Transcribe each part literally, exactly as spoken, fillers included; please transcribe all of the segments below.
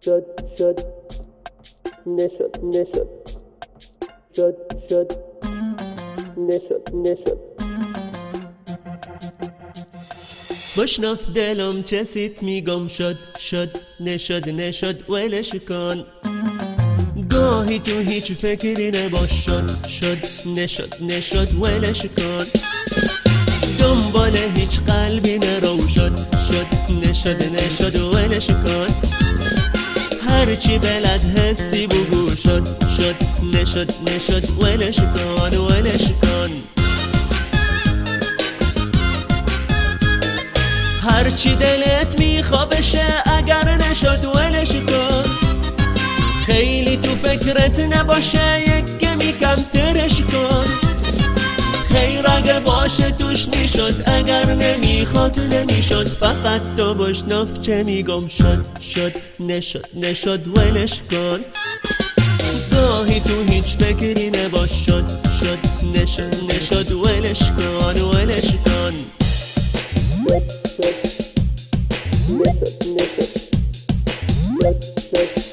شد شد نشد نشد شد شد نشد نشد بشنف دلم چسیت میگم شد شد نشد نشد ولش کن گاهی تو هیچ فکری نباش شد شد نشد نشد ولش کن دنبال هیچ قلبی نرو شد شد نشد نشد ولش کن هرچی بلد حسی بگو شد شد نشد نشد ولش کن ولش کن هرچی دلت میخواد بشه اگر نشد ولش کن خیلی تو فکرت نباشه یک کمی کمترش کن خیر اگه باشه توش میشد اگر نمیخواد نمیشد فقط تو بشنف چه میگم شد شد نشد نشد ولش کن گاهی تو هیچ فکری نباش شد شد نشد نشد ولش کن ولش کن نشد نشد شد شد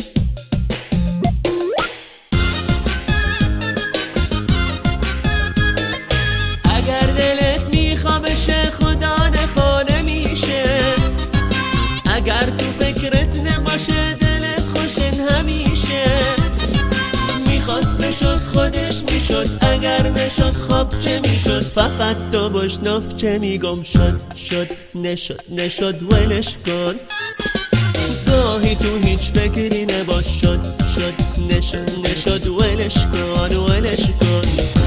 اگر دلت میخوا بشه خدا نخوا نمیشه اگر تو فکرت نباشه دلت خوشن همیشه میخواست بشد خودش میشد اگر نشد خواب چه میشد فقط تو بشنف چه میگم شد شد نشد نشد ولش کن گاهی تو هیچ فکری نباش شد شد نشد نشد ولش کن ولش کن